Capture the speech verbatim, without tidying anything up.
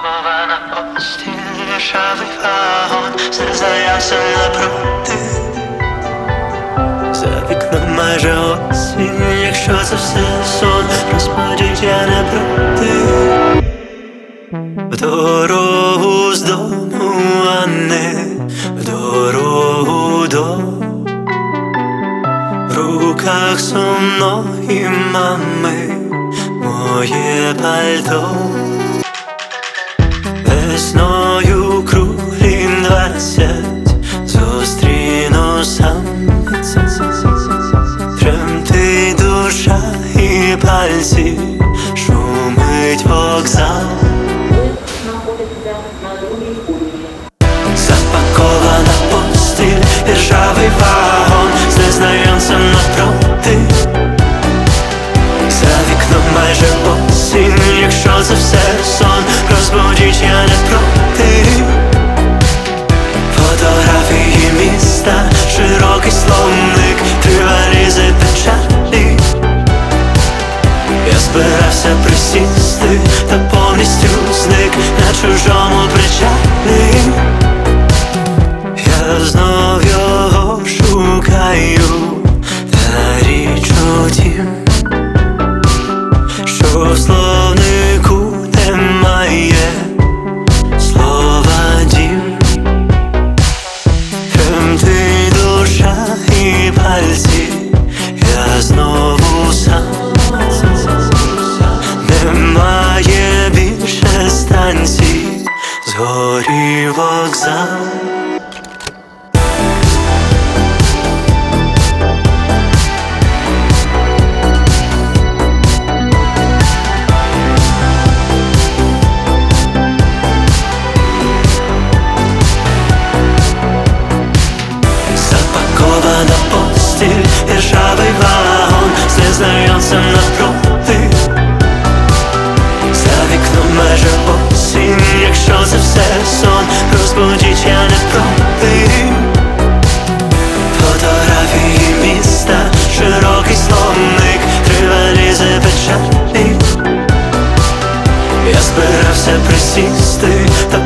Запакована постіль, ржавий вагон, все знайомся напроти. За вікном майже осінь, якщо це все сон, розбудіть, я не проти. В дорогу з дому, а не в дорогу до. В руках сумної мами моє пальто. Весною круглі двадцять зустріну сам. Тремтить душа і пальці, шумить вокзал. Запакована постіль і ржавий вагон з незнайомцем напроти. За вікном майже осінь, якщо це все сон, розбудіть, я не проти. Фотографії міста, широкий словник, три валізи печалі. Я збирався присісти, та повністю зник на чужому причалі. Я знов його шукаю, та річ у тім, що в словнику немає слова дім. Тремтить душа і пальці, я знову сам. Немає більше станцій, згорів вокзал. Запакована постіль і ржавий вагон з незнайомцем напроти. За вікном майже осінь, якщо це все сон, розбудіть, я не проти. Фотографії міста, широкий словник, три валізи печалі. Я збирався присісти, та